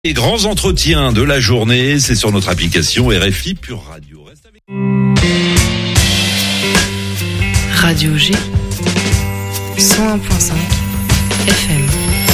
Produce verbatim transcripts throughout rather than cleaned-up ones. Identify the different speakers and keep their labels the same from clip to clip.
Speaker 1: Les grands entretiens de la journée, c'est sur notre application R F I Pure Radio. Reste avec...
Speaker 2: Radio G, cent un virgule cinq F M.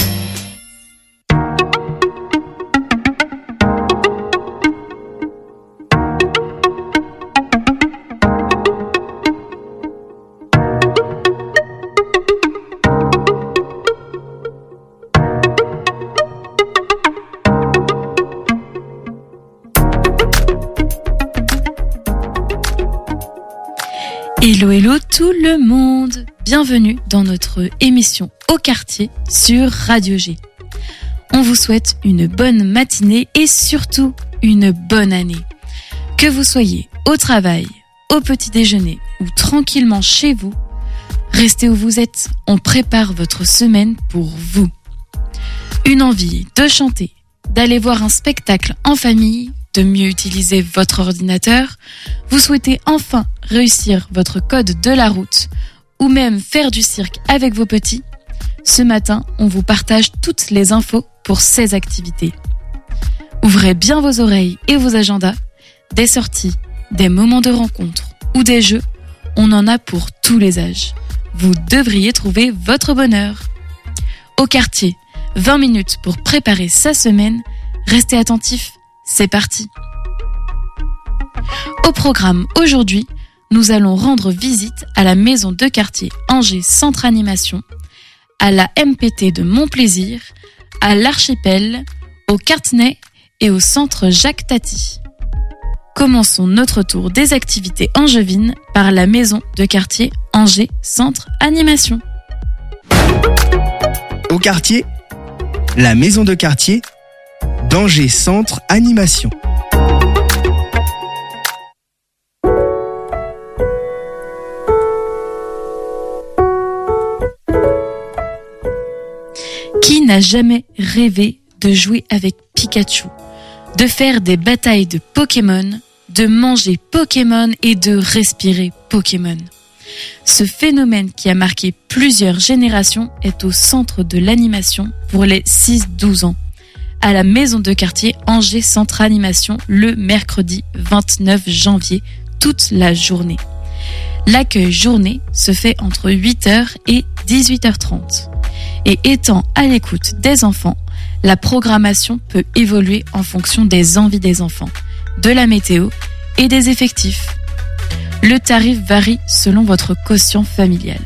Speaker 2: Hello hello tout le monde, bienvenue dans notre émission Au Quartier sur Radio G. On vous souhaite une bonne matinée et surtout une bonne année. Que vous soyez au travail, au petit déjeuner ou tranquillement chez vous, restez où vous êtes, on prépare votre semaine pour vous. Une envie de chanter, d'aller voir un spectacle en famille, de mieux utiliser votre ordinateur, vous souhaitez enfin réussir votre code de la route ou même faire du cirque avec vos petits, ce matin, on vous partage toutes les infos pour ces activités. Ouvrez bien vos oreilles et vos agendas, des sorties, des moments de rencontre ou des jeux, on en a pour tous les âges. Vous devriez trouver votre bonheur. Au quartier, vingt minutes pour préparer sa semaine, restez attentifs. C'est parti. Au programme aujourd'hui, nous allons rendre visite à la maison de quartier Angers Centre Animation, à la M P T de Montplaisir, à l'Archipel, au Cartenay et au centre Jacques Tati. Commençons notre tour des activités angevines par la maison de quartier Angers Centre Animation.
Speaker 3: Au quartier, la maison de quartier d'Angers Centre Animation.
Speaker 2: Qui n'a jamais rêvé de jouer avec Pikachu, de faire des batailles de Pokémon, de manger Pokémon et de respirer Pokémon? Ce phénomène qui a marqué plusieurs générations est au centre de l'animation pour les six douze ans. À la maison de quartier Angers Centre Animation le mercredi vingt-neuf janvier, toute la journée. L'accueil journée se fait entre huit heures et dix-huit heures trente. Et étant à l'écoute des enfants, la programmation peut évoluer en fonction des envies des enfants, de la météo et des effectifs. Le tarif varie selon votre quotient familial.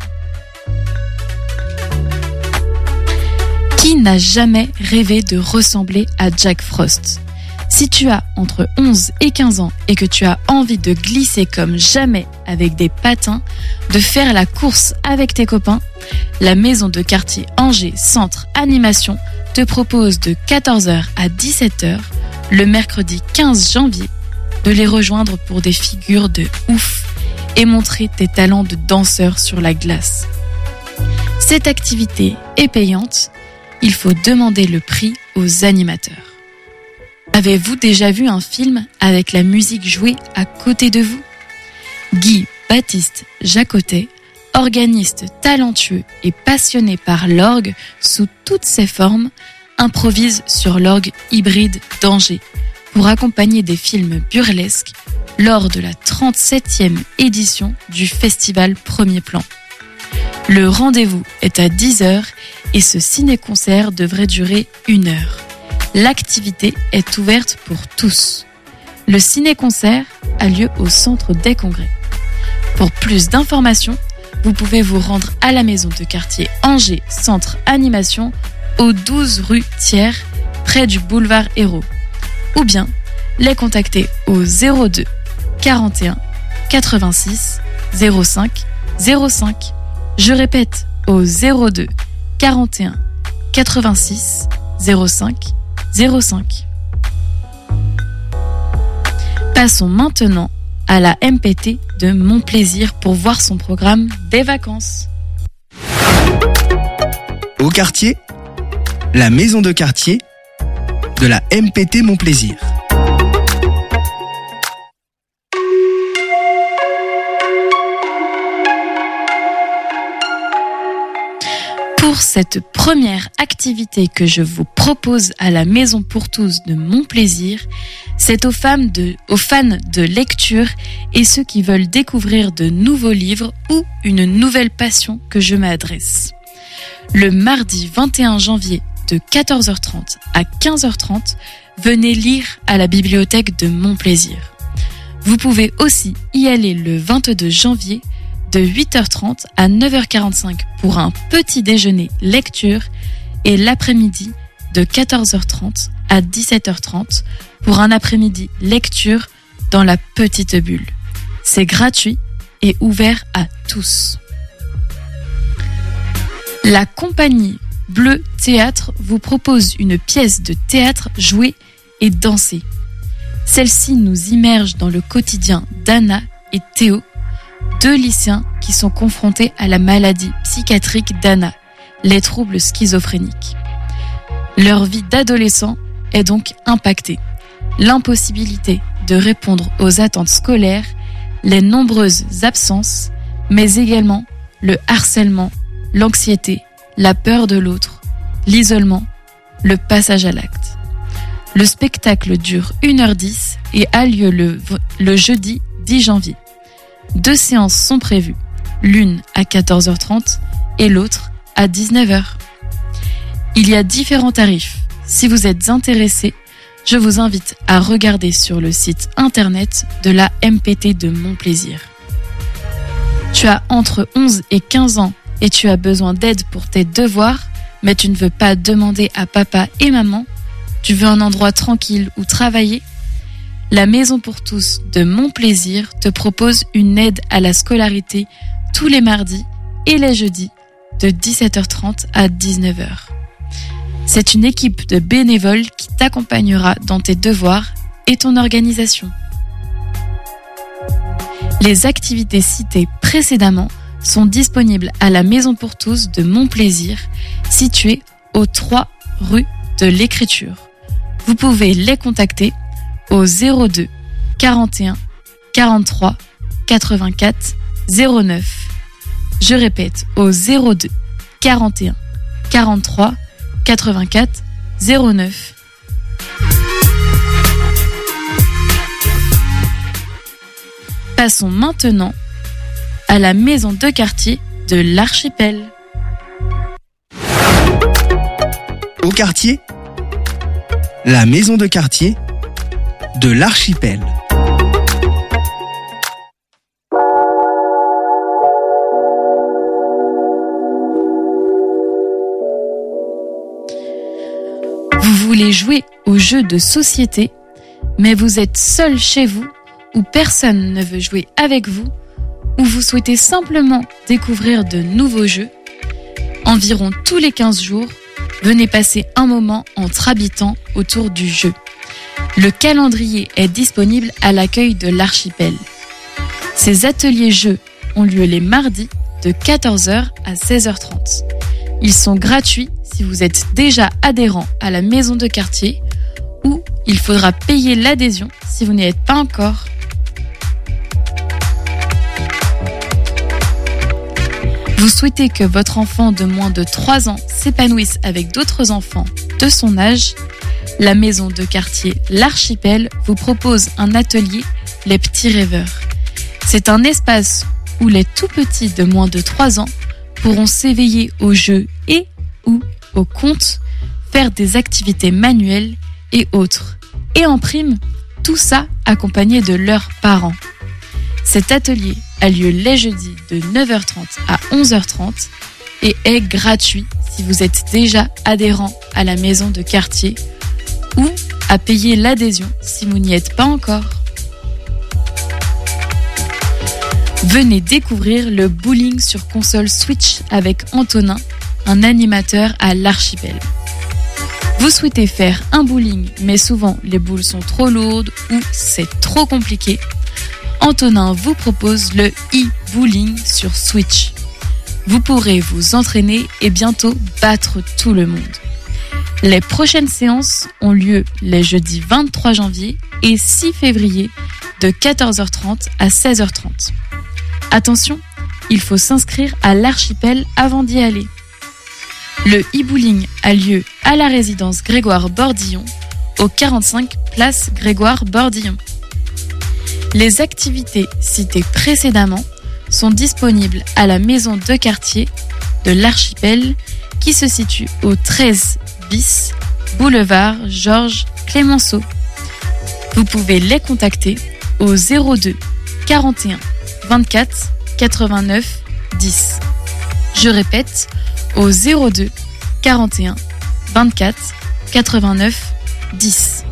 Speaker 2: Qui n'a jamais rêvé de ressembler à Jack Frost? Si tu as entre onze et quinze ans et que tu as envie de glisser comme jamais avec des patins, de faire la course avec tes copains, la maison de quartier Angers Centre Animation te propose de quatorze heures à dix-sept heures le mercredi quinze janvier de les rejoindre pour des figures de ouf et montrer tes talents de danseur sur la glace. Cette activité est payante. Il faut demander le prix aux animateurs. Avez-vous déjà vu un film avec la musique jouée à côté de vous? Guy Baptiste Jacotet, organiste talentueux et passionné par l'orgue sous toutes ses formes, improvise sur l'orgue hybride d'Angers pour accompagner des films burlesques lors de la trente-septième édition du festival Premier Plan. Le rendez-vous est à dix heures et ce ciné-concert devrait durer une heure. L'activité est ouverte pour tous. Le ciné-concert a lieu au centre des congrès. Pour plus d'informations, vous pouvez vous rendre à la maison de quartier Angers Centre Animation au douze rue Thiers, près du boulevard Hérault. Ou bien les contacter au zéro deux quarante et un quatre-vingt-six zéro cinq zéro cinq. Je répète, au zéro deux quarante et un quatre-vingt-six zéro cinq zéro cinq. Passons maintenant à la M P T de Montplaisir pour voir son programme des vacances.
Speaker 3: Au quartier, la maison de quartier de la M P T Montplaisir.
Speaker 2: Pour cette première activité que je vous propose à la Maison pour tous de Mon Plaisir, c'est aux, femmes de, aux fans de lecture et ceux qui veulent découvrir de nouveaux livres ou une nouvelle passion que je m'adresse. Le mardi vingt et un janvier de quatorze heures trente à quinze heures trente, venez lire à la bibliothèque de Mon Plaisir. Vous pouvez aussi y aller le vingt-deux janvier de huit heures trente à neuf heures quarante-cinq pour un petit déjeuner lecture et l'après-midi de quatorze heures trente à dix-sept heures trente pour un après-midi lecture dans la petite bulle. C'est gratuit et ouvert à tous. La compagnie Bleu Théâtre vous propose une pièce de théâtre jouée et dansée. Celle-ci nous immerge dans le quotidien d'Anna et Théo, deux lycéens qui sont confrontés à la maladie psychiatrique d'Anna, les troubles schizophréniques. Leur vie d'adolescent est donc impactée. L'impossibilité de répondre aux attentes scolaires, les nombreuses absences, mais également le harcèlement, l'anxiété, la peur de l'autre, l'isolement, le passage à l'acte. Le spectacle dure une heure dix et a lieu le, le jeudi dix janvier. Deux séances sont prévues, l'une à quatorze heures trente et l'autre à dix-neuf heures. Il y a différents tarifs. Si vous êtes intéressé, je vous invite à regarder sur le site internet de la M P T de Mon Plaisir. Tu as entre onze et quinze ans et tu as besoin d'aide pour tes devoirs, mais tu ne veux pas demander à papa et maman, tu veux un endroit tranquille où travailler? La Maison pour tous de Mon Plaisir te propose une aide à la scolarité tous les mardis et les jeudis de dix-sept heures trente à dix-neuf heures. C'est une équipe de bénévoles qui t'accompagnera dans tes devoirs et ton organisation. Les activités citées précédemment sont disponibles à la Maison pour tous de Mon Plaisir, située aux trois rue de l'Écriture. Vous pouvez les contacter au zéro deux quarante et un quarante-trois quatre-vingt-quatre zéro neuf. Je répète, au zéro deux quarante et un quarante-trois quatre-vingt-quatre zéro neuf. Passons maintenant à la maison de quartier de l'Archipel.
Speaker 3: Au quartier, la maison de quartier de l'Archipel.
Speaker 2: Vous voulez jouer aux jeux de société, mais vous êtes seul chez vous ou personne ne veut jouer avec vous, ou vous souhaitez simplement découvrir de nouveaux jeux, environ tous les quinze jours, venez passer un moment entre habitants autour du jeu. Le calendrier est disponible à l'accueil de l'Archipel. Ces ateliers jeux ont lieu les mardis de quatorze heures à seize heures trente. Ils sont gratuits si vous êtes déjà adhérent à la maison de quartier ou il faudra payer l'adhésion si vous n'y êtes pas encore. Vous souhaitez que votre enfant de moins de trois ans s'épanouisse avec d'autres enfants de son âge? La maison de quartier L'Archipel vous propose un atelier Les Petits Rêveurs. C'est un espace où les tout-petits de moins de trois ans pourront s'éveiller au jeu et ou au conte, faire des activités manuelles et autres. Et en prime, tout ça accompagné de leurs parents. Cet atelier a lieu les jeudis de neuf heures trente à onze heures trente et est gratuit si vous êtes déjà adhérent à la maison de quartier ou à payer l'adhésion si vous n'y êtes pas encore. Venez découvrir le bowling sur console Switch avec Antonin, un animateur à l'Archipel. Vous souhaitez faire un bowling, mais souvent les boules sont trop lourdes ou c'est trop compliqué. Antonin vous propose le e-bowling sur Switch. Vous pourrez vous entraîner et bientôt battre tout le monde. Les prochaines séances ont lieu les jeudis vingt-trois janvier et six février de quatorze heures trente à seize heures trente. Attention, il faut s'inscrire à l'Archipel avant d'y aller. Le e-bowling a lieu à la résidence Grégoire Bordillon, au quarante-cinq place Grégoire Bordillon. Les activités citées précédemment sont disponibles à la maison de quartier de l'Archipel qui se situe au treize bis boulevard Georges Clémenceau. Vous pouvez les contacter au zéro deux quarante et un vingt-quatre quatre-vingt-neuf dix. Je répète, au zéro deux quarante et un vingt-quatre quatre-vingt-neuf dix.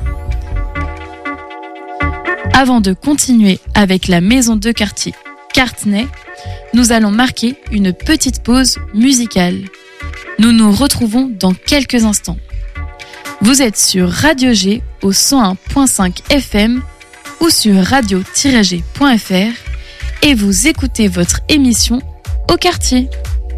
Speaker 2: Avant de continuer avec la maison de quartier Cartenay, nous allons marquer une petite pause musicale. Nous nous retrouvons dans quelques instants. Vous êtes sur Radio G au cent un virgule cinq F M ou sur radio tiret g point f r et vous écoutez votre émission Au quartier.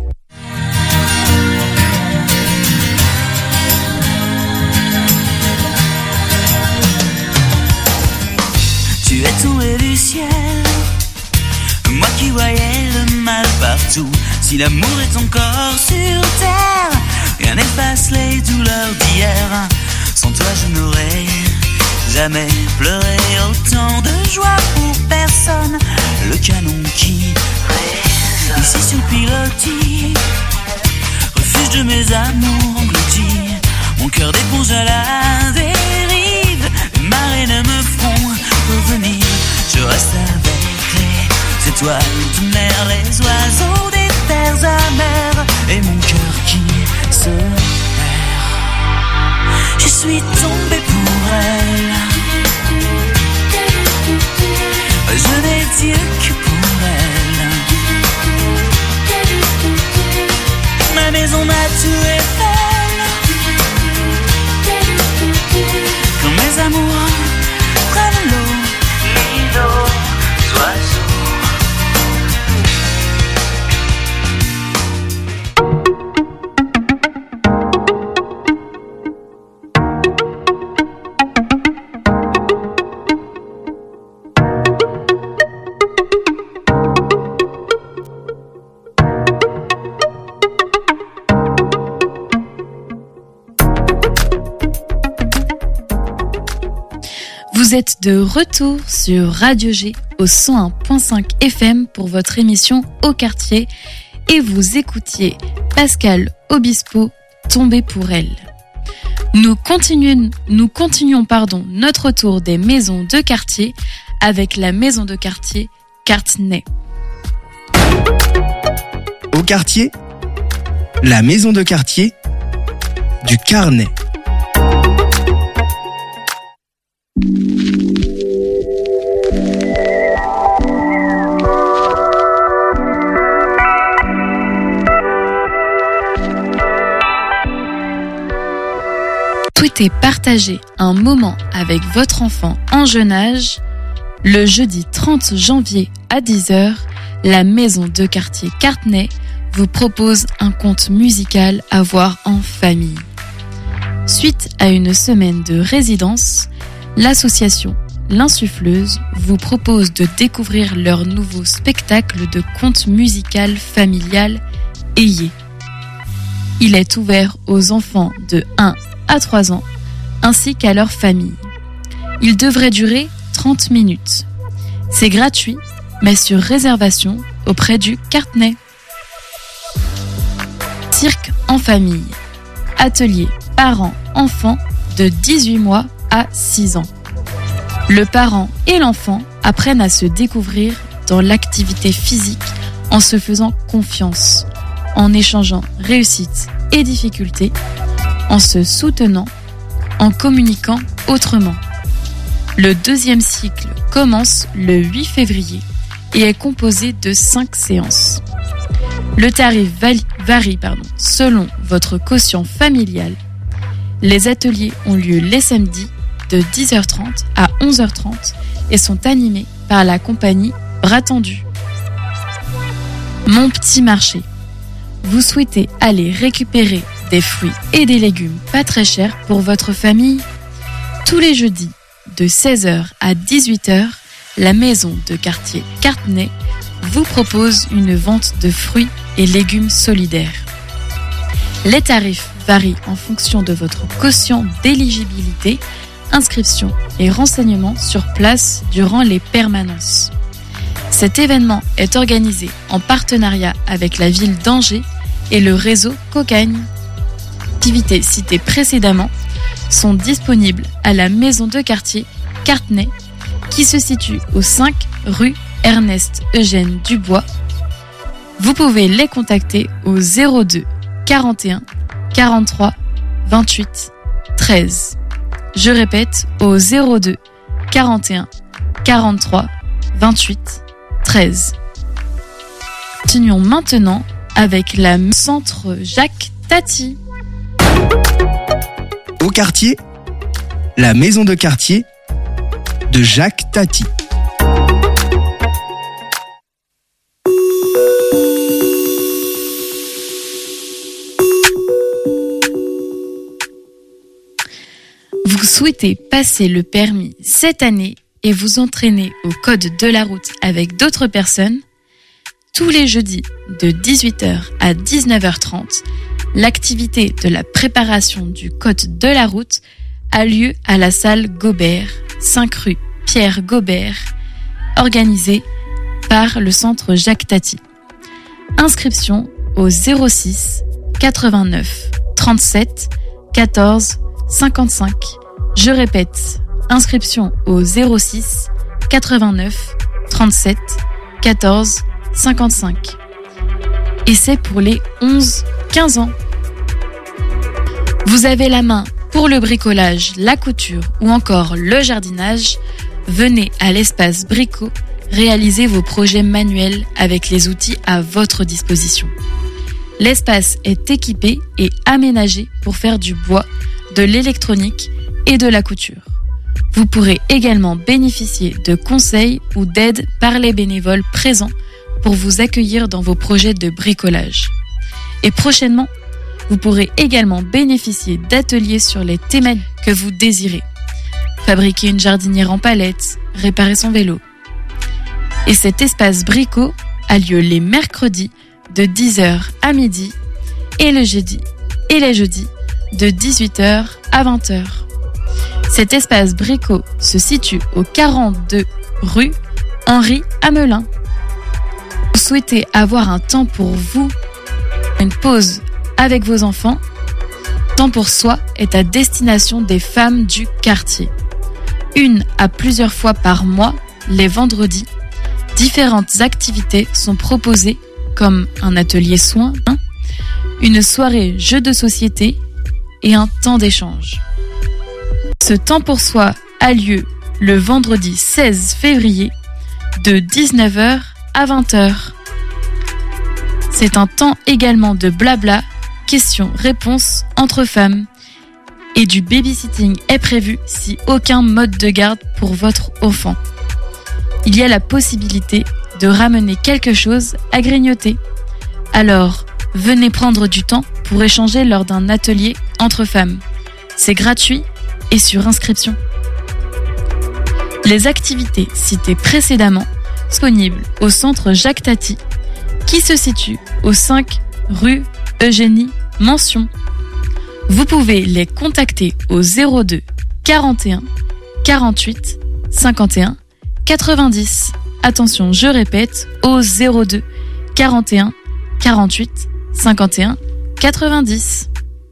Speaker 4: Tu es tombé du ciel, moi qui voyais le mal partout. Si l'amour est encore sur terre, rien n'efface les douleurs d'hier. Sans toi je n'aurais jamais pleuré autant de joie pour personne. Le canon qui résonne ici sur le pilotis, refuge de mes amours engloutis. Mon cœur d'éponge à la dérive, les marées ne me feront revenir. Je reste avec les étoiles de mer, les oiseaux des terres amères et mon cœur qui se perd. Je suis tombé pour elle, je n'ai Dieu que pour elle. Ma maison m'a tué belle, quand mes amours prennent l'eau, l'îlot, oiseaux.
Speaker 2: Vous êtes de retour sur Radio G au cent un virgule cinq F M pour votre émission Au quartier et vous écoutiez Pascal Obispo, Tombé pour elle. Nous continuons, nous continuons pardon, notre tour des maisons de quartier avec la maison de quartier Cartenay.
Speaker 3: Au quartier, la maison de quartier du Carnet.
Speaker 2: Souhaitez partager un moment avec votre enfant en jeune âge, le jeudi trente janvier à dix heures, la maison de quartier Cartenay vous propose un conte musical à voir en famille. Suite à une semaine de résidence, l'association L'Insuffleuse vous propose de découvrir leur nouveau spectacle de conte musical familial Ayez. Il est ouvert aux enfants de un à trois ans, ainsi qu'à leur famille. Il devrait durer trente minutes. C'est gratuit, mais sur réservation auprès du Cartenay. Cirque en famille. Atelier parents-enfants de dix-huit mois à six ans. Le parent et l'enfant apprennent à se découvrir dans l'activité physique en se faisant confiance, en échangeant réussites et difficultés, en se soutenant, en communiquant autrement. Le deuxième cycle commence le huit février et est composé de cinq séances. Le tarif varie pardon, selon votre quotient familial. Les ateliers ont lieu les samedis de dix heures trente à onze heures trente et sont animés par la compagnie Bras Tendus. Mon petit marché. Vous souhaitez aller récupérer des fruits et des légumes pas très chers pour votre famille? Tous les jeudis, de seize heures à dix-huit heures, la maison de quartier Cartenay vous propose une vente de fruits et légumes solidaires. Les tarifs varient en fonction de votre quotient d'éligibilité, inscription et renseignements sur place durant les permanences. Cet événement est organisé en partenariat avec la ville d'Angers et le réseau Cocagne. Les activités citées précédemment sont disponibles à la maison de quartier Cartenay qui se situe au cinq rue Ernest Eugène Dubois. Vous pouvez les contacter au zéro deux quarante et un quarante-trois vingt-huit treize. Je répète au zéro deux quarante et un quarante-trois vingt-huit treize. Continuons maintenant avec la centre Jacques Tati.
Speaker 3: Au quartier, la maison de quartier de Jacques Tati.
Speaker 2: Vous souhaitez passer le permis cette année et vous entraîner au code de la route avec d'autres personnes? Tous les jeudis de dix-huit heures à dix-neuf heures trente, l'activité de la préparation du code de la route a lieu à la salle Gobert, cinq rue Pierre Gobert, organisée par le centre Jacques Tati. Inscription au zéro six quatre-vingt-neuf trente-sept quatorze cinquante-cinq. Je répète, inscription au zéro six quatre-vingt-neuf trente-sept quatorze cinquante-cinq. Et c'est pour les onze quinze ans. Vous avez la main pour le bricolage, la couture ou encore le jardinage, venez à l'espace Brico réaliser vos projets manuels avec les outils à votre disposition. L'espace est équipé et aménagé pour faire du bois, de l'électronique et de la couture. Vous pourrez également bénéficier de conseils ou d'aides par les bénévoles présents pour vous accueillir dans vos projets de bricolage. Et prochainement, vous pourrez également bénéficier d'ateliers sur les thématiques que vous désirez. Fabriquer une jardinière en palette, réparer son vélo. Et cet espace Brico a lieu les mercredis de dix heures à midi et le jeudi et les jeudis de dix-huit heures à vingt heures. Cet espace Brico se situe au quarante-deux rue Henri Hamelin. Vous souhaitez avoir un temps pour vous, une pause avec vos enfants? Temps pour soi est à destination des femmes du quartier. Une à plusieurs fois par mois, les vendredis, différentes activités sont proposées comme un atelier soins, une soirée jeux de société et un temps d'échange. Ce temps pour soi a lieu le vendredi seize février de dix-neuf heures à vingt heures. C'est un temps également de blabla, questions-réponses entre femmes et du babysitting est prévu si aucun mode de garde pour votre enfant. Il y a la possibilité de ramener quelque chose à grignoter. Alors, venez prendre du temps pour échanger lors d'un atelier entre femmes. C'est gratuit et sur inscription. Les activités citées précédemment sont disponibles au centre Jacques Tati qui se situe au cinq rue Eugénie Mention. Vous pouvez les contacter au zéro deux quarante et un quarante-huit cinquante et un quatre-vingt-dix. Attention, je répète, au zéro deux quarante et un quarante-huit cinquante et un quatre-vingt-dix.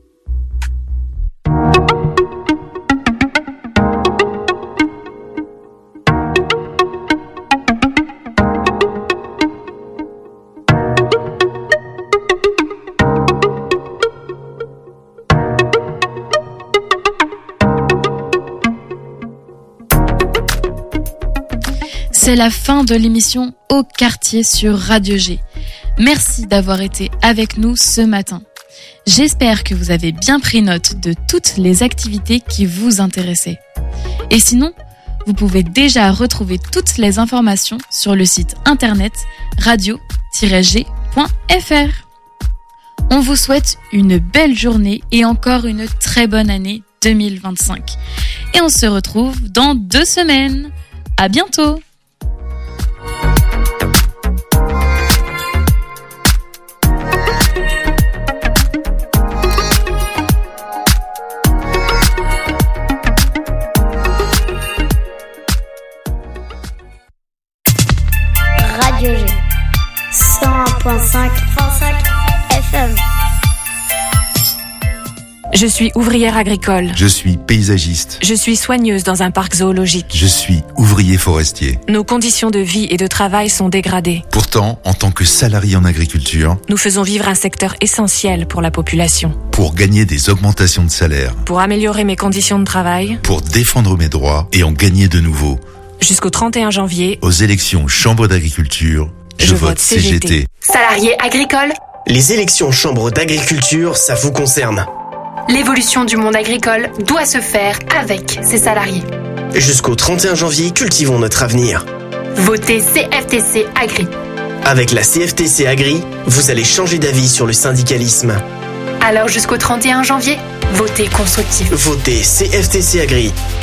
Speaker 2: C'est la fin de l'émission Au quartier sur Radio G. Merci d'avoir été avec nous ce matin. J'espère que vous avez bien pris note de toutes les activités qui vous intéressaient. Et sinon, vous pouvez déjà retrouver toutes les informations sur le site internet radio tiret g point f r. On vous souhaite une belle journée et encore une très bonne année deux mille vingt-cinq. Et on se retrouve dans deux semaines. À bientôt!
Speaker 5: point cinq F M.
Speaker 6: Je suis ouvrière agricole.
Speaker 7: Je suis paysagiste.
Speaker 6: Je suis soigneuse dans un parc zoologique.
Speaker 7: Je suis ouvrier forestier.
Speaker 6: Nos conditions de vie et de travail sont dégradées.
Speaker 7: Pourtant, en tant que salarié en agriculture,
Speaker 6: nous faisons vivre un secteur essentiel pour la population.
Speaker 7: Pour gagner des augmentations de salaire.
Speaker 6: Pour améliorer mes conditions de travail.
Speaker 7: Pour défendre mes droits et en gagner de nouveaux.
Speaker 6: Jusqu'au trente et un janvier,
Speaker 7: aux élections Chambre d'agriculture, je, je vote C G T. C G T.
Speaker 8: Salariés agricoles.
Speaker 9: Les élections Chambre d'agriculture, ça vous concerne.
Speaker 8: L'évolution du monde agricole doit se faire avec ses salariés.
Speaker 9: Jusqu'au trente et un janvier, cultivons notre avenir.
Speaker 8: Votez C F T C Agri.
Speaker 9: Avec la C F T C Agri, vous allez changer d'avis sur le syndicalisme.
Speaker 8: Alors jusqu'au trente et un janvier, votez constructif.
Speaker 9: Votez C F T C Agri.